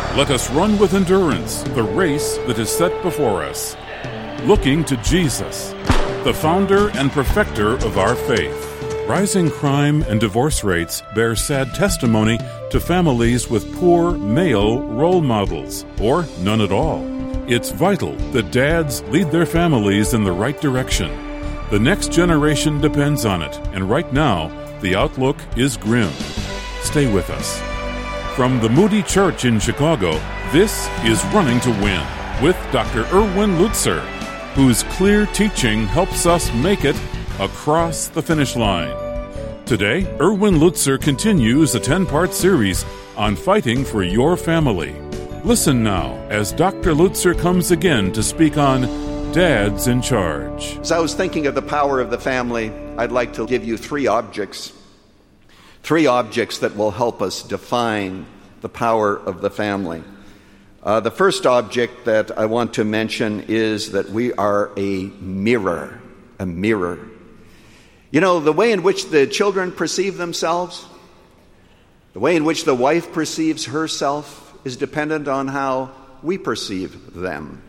Let us run with endurance the race that is set before us, looking to Jesus, the founder and perfecter of our faith. Rising crime and divorce rates bear sad testimony to families with poor male role models, or none at all. It's vital that dads lead their families in the right direction. The next generation depends on it, and right now, the outlook is grim. Stay with us. From the Moody Church in Chicago, this is Running to Win with Dr. Erwin Lutzer, whose clear teaching helps us make it across the finish line. Today, Erwin Lutzer continues a 10-part series on fighting for your family. Listen now as Dr. Lutzer comes again to speak on Dads in Charge. As I was thinking of the power of the family, I'd like to give you three objects that will help us define the power of the family. The first object that I want to mention is that we are a mirror. You know, the way in which the children perceive themselves, the way in which the wife perceives herself is dependent on how we perceive them.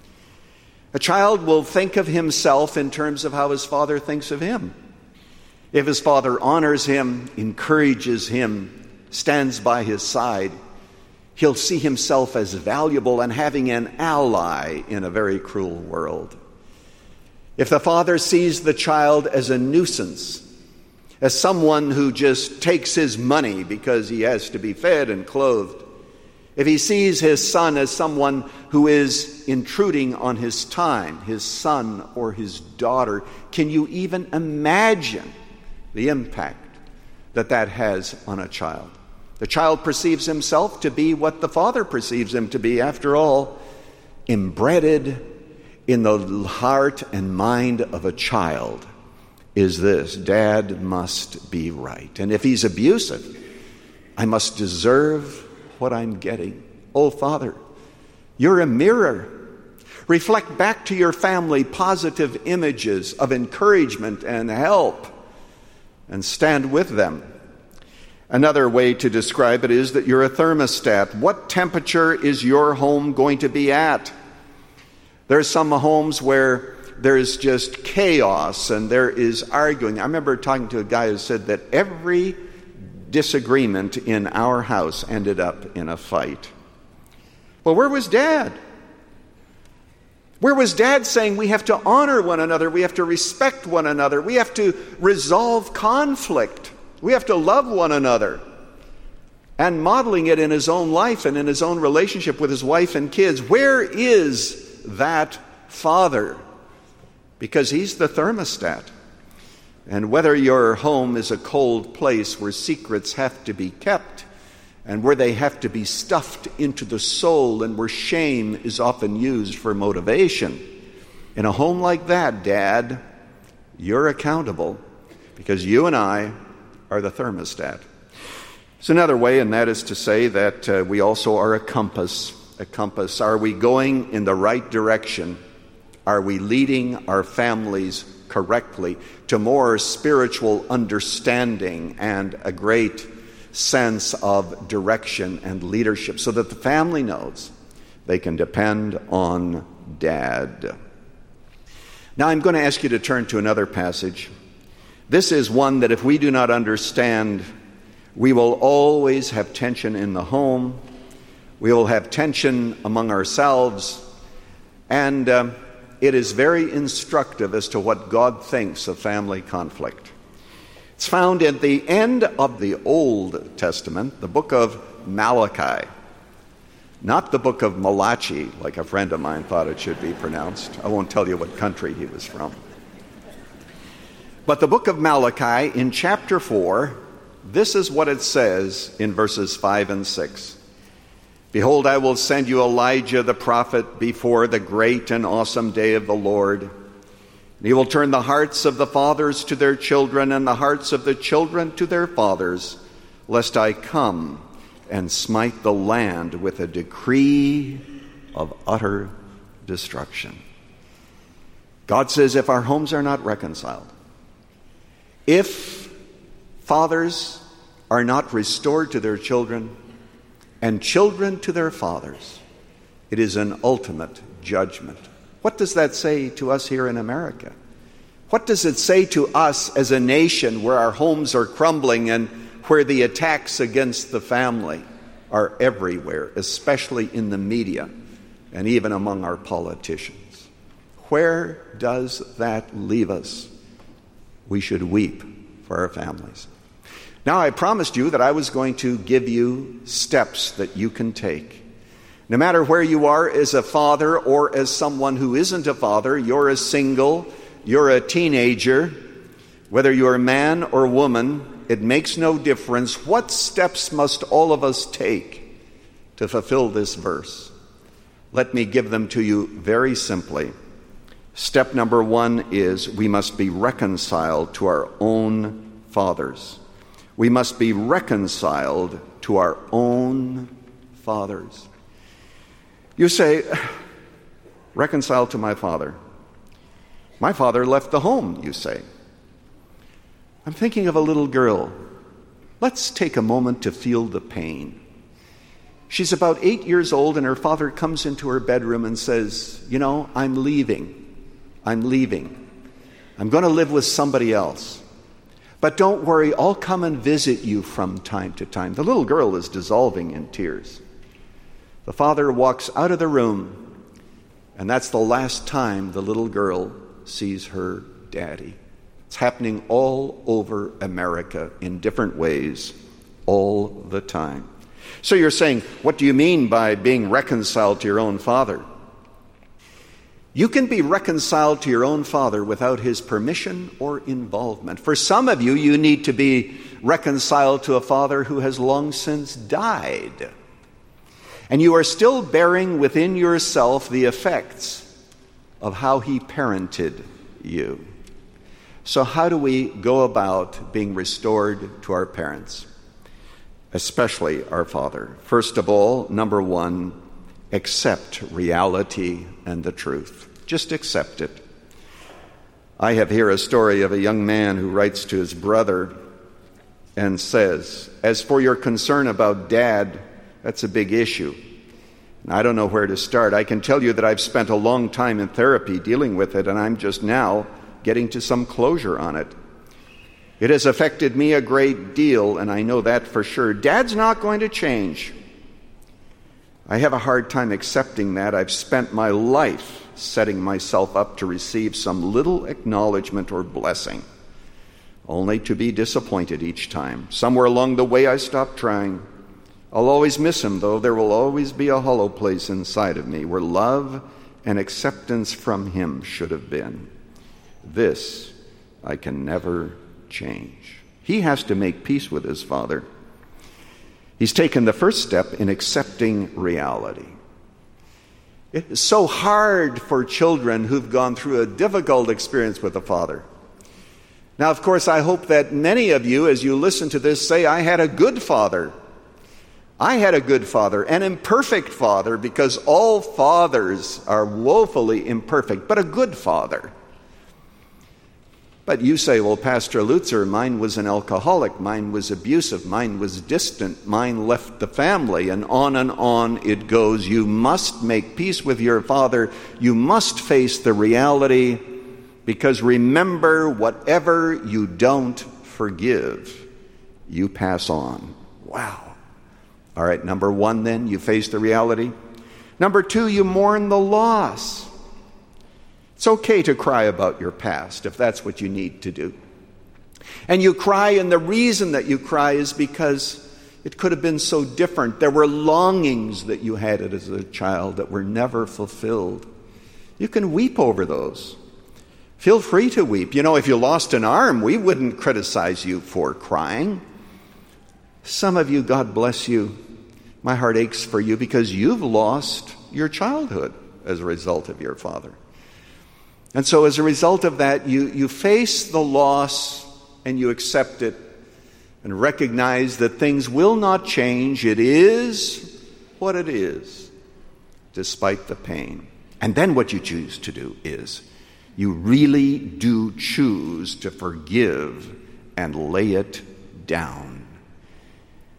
A child will think of himself in terms of how his father thinks of him. If his father honors him, encourages him, stands by his side, he'll see himself as valuable and having an ally in a very cruel world. If the father sees the child as a nuisance, as someone who just takes his money because he has to be fed and clothed, if he sees his son as someone who is intruding on his time, his son or his daughter, can you even imagine the impact that has on a child? The child perceives himself to be what the father perceives him to be. After all, embedded in the heart and mind of a child is this: Dad must be right. And if he's abusive, I must deserve what I'm getting. Oh, Father, you're a mirror. Reflect back to your family positive images of encouragement and help, and stand with them. Another way to describe it is that you're a thermostat. What temperature is your home going to be at? There are some homes where there is just chaos and there is arguing. I remember talking to a guy who said that every disagreement in our house ended up in a fight. Well, where was Dad? Where was Dad saying we have to honor one another, we have to respect one another, we have to resolve conflict, we have to love one another, and modeling it in his own life and in his own relationship with his wife and kids? Where is that father? Because he's the thermostat. And whether your home is a cold place where secrets have to be kept and where they have to be stuffed into the soul and where shame is often used for motivation, in a home like that, Dad, you're accountable because you and I are the thermostat. It's another way, and that is to say that we also are a compass. Are we going in the right direction? Are we leading our families correctly to more spiritual understanding and a great sense of direction and leadership so that the family knows they can depend on Dad? Now I'm going to ask you to turn to another passage. This is one that if we do not understand, we will always have tension in the home. We will have tension among ourselves, and it is very instructive as to what God thinks of family conflict. It's found at the end of the Old Testament, the book of Malachi, not the book of Malachi, like a friend of mine thought it should be pronounced. I won't tell you what country he was from. But the book of Malachi, in chapter 4, this is what it says in verses 5 and 6. Behold, I will send you Elijah the prophet before the great and awesome day of the Lord. He will turn the hearts of the fathers to their children and the hearts of the children to their fathers, lest I come and smite the land with a decree of utter destruction. God says if our homes are not reconciled, if fathers are not restored to their children, and children to their fathers. It is an ultimate judgment. What does that say to us here in America? What does it say to us as a nation where our homes are crumbling and where the attacks against the family are everywhere, especially in the media and even among our politicians? Where does that leave us? We should weep for our families. Now, I promised you that I was going to give you steps that you can take. No matter where you are as a father or as someone who isn't a father, you're a single, you're a teenager, whether you're a man or woman, it makes no difference. What steps must all of us take to fulfill this verse? Let me give them to you very simply. Step number 1 is we must be reconciled to our own fathers. We must be reconciled to our own fathers. You say, reconciled to my father. My father left the home, you say. I'm thinking of a little girl. Let's take a moment to feel the pain. She's about 8 years old, and her father comes into her bedroom and says, I'm leaving. I'm going to live with somebody else. But don't worry, I'll come and visit you from time to time. The little girl is dissolving in tears. The father walks out of the room, and that's the last time the little girl sees her daddy. It's happening all over America in different ways all the time. So you're saying, what do you mean by being reconciled to your own father? You can be reconciled to your own father without his permission or involvement. For some of you, you need to be reconciled to a father who has long since died. And you are still bearing within yourself the effects of how he parented you. So how do we go about being restored to our parents, especially our father? First of all, number 1, accept reality and the truth. Just accept it. I have here a story of a young man who writes to his brother and says, as for your concern about Dad, that's a big issue. And I don't know where to start. I can tell you that I've spent a long time in therapy dealing with it, and I'm just now getting to some closure on it. It has affected me a great deal, and I know that for sure. Dad's not going to change. I have a hard time accepting that. I've spent my life setting myself up to receive some little acknowledgement or blessing, only to be disappointed each time. Somewhere along the way, I stopped trying. I'll always miss him, though. There will always be a hollow place inside of me where love and acceptance from him should have been. This I can never change. He has to make peace with his father. He's taken the first step in accepting reality. It's so hard for children who've gone through a difficult experience with a father. Now, of course, I hope that many of you, as you listen to this, say, I had a good father. I had a good father, an imperfect father, because all fathers are woefully imperfect, but a good father. But you say, well, Pastor Lutzer, mine was an alcoholic, mine was abusive, mine was distant, mine left the family, and on it goes. You must make peace with your father. You must face the reality, because remember, whatever you don't forgive, you pass on. Wow. All right, number 1 then, you face the reality. Number 2, you mourn the loss. It's okay to cry about your past if that's what you need to do. And you cry, and the reason that you cry is because it could have been so different. There were longings that you had as a child that were never fulfilled. You can weep over those. Feel free to weep. If you lost an arm, we wouldn't criticize you for crying. Some of you, God bless you, my heart aches for you because you've lost your childhood as a result of your father. And so as a result of that, you face the loss and you accept it and recognize that things will not change. It is what it is, despite the pain. And then what you choose to do is you really do choose to forgive and lay it down.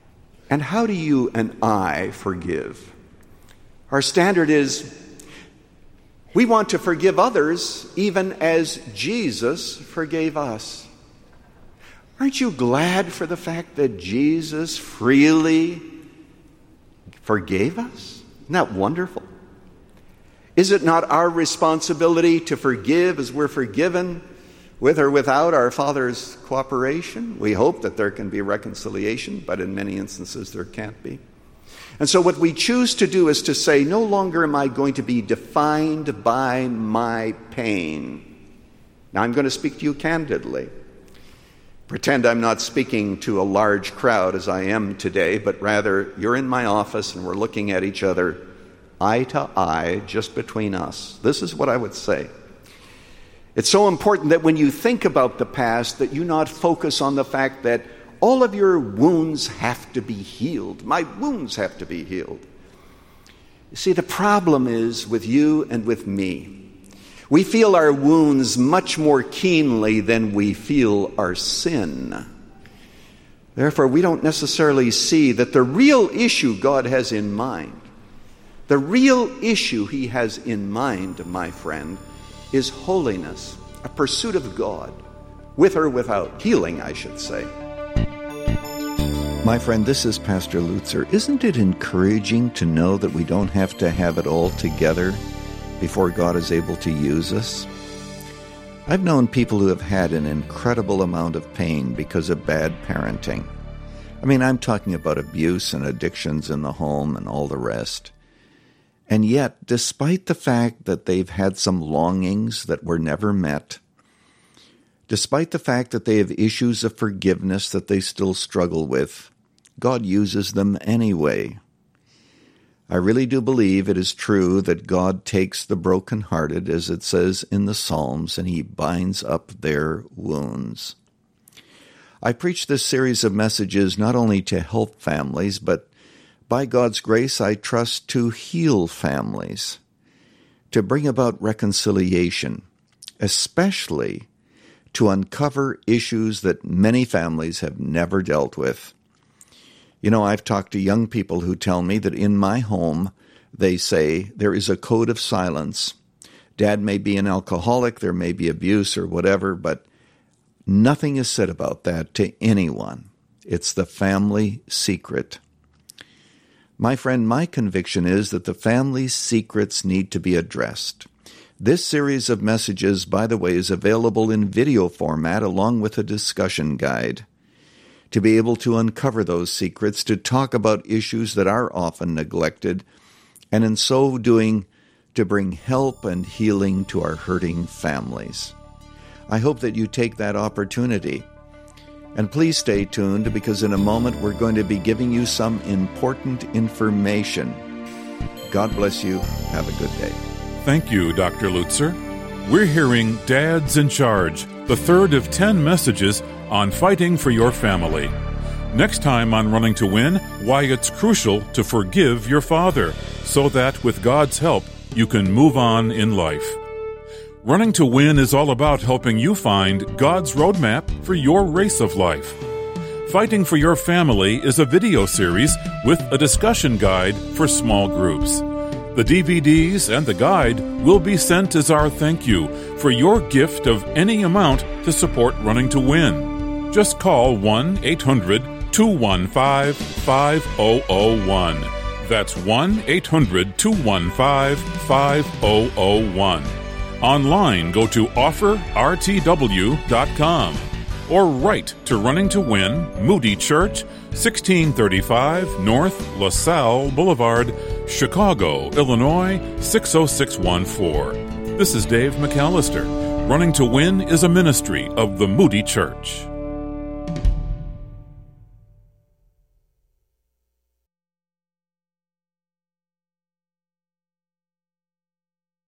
And how do you and I forgive? Our standard is we want to forgive others even as Jesus forgave us. Aren't you glad for the fact that Jesus freely forgave us? Isn't that wonderful? Is it not our responsibility to forgive as we're forgiven, with or without our Father's cooperation? We hope that there can be reconciliation, but in many instances there can't be. And so what we choose to do is to say, no longer am I going to be defined by my pain. Now I'm going to speak to you candidly. Pretend I'm not speaking to a large crowd as I am today, but rather you're in my office and we're looking at each other eye to eye, just between us. This is what I would say. It's so important that when you think about the past, that you not focus on the fact that all of your wounds have to be healed. My wounds have to be healed. You see, the problem is with you and with me. We feel our wounds much more keenly than we feel our sin. Therefore, we don't necessarily see that the real issue God has in mind, the real issue He has in mind, my friend, is holiness, a pursuit of God, with or without healing, I should say. My friend, this is Pastor Lutzer. Isn't it encouraging to know that we don't have to have it all together before God is able to use us? I've known people who have had an incredible amount of pain because of bad parenting. I mean, I'm talking about abuse and addictions in the home and all the rest. And yet, despite the fact that they've had some longings that were never met, despite the fact that they have issues of forgiveness that they still struggle with, God uses them anyway. I really do believe it is true that God takes the brokenhearted, as it says in the Psalms, and He binds up their wounds. I preach this series of messages not only to help families, but by God's grace, I trust to heal families, to bring about reconciliation, especially to uncover issues that many families have never dealt with. You know, I've talked to young people who tell me that in my home, they say, there is a code of silence. Dad may be an alcoholic, there may be abuse or whatever, but nothing is said about that to anyone. It's the family secret. My friend, my conviction is that the family's secrets need to be addressed. This series of messages, by the way, is available in video format along with a discussion guide. To be able to uncover those secrets, to talk about issues that are often neglected, and in so doing, to bring help and healing to our hurting families. I hope that you take that opportunity. And please stay tuned, because in a moment we're going to be giving you some important information. God bless you. Have a good day. Thank you, Dr. Lutzer. We're hearing Dad's in Charge, the third of 10 messages on fighting for your family. Next time on Running to Win, why it's crucial to forgive your father, so that with God's help, you can move on in life. Running to Win is all about helping you find God's roadmap for your race of life. Fighting for Your Family is a video series with a discussion guide for small groups. The DVDs and the guide will be sent as our thank you for your gift of any amount to support Running to Win. Just call 1-800-215-5001. That's 1-800-215-5001. Online, go to offerrtw.com or write to Running to Win, Moody Church, 1635 North LaSalle Boulevard, Chicago, Illinois, 60614. This is Dave McAllister. Running to Win is a ministry of the Moody Church.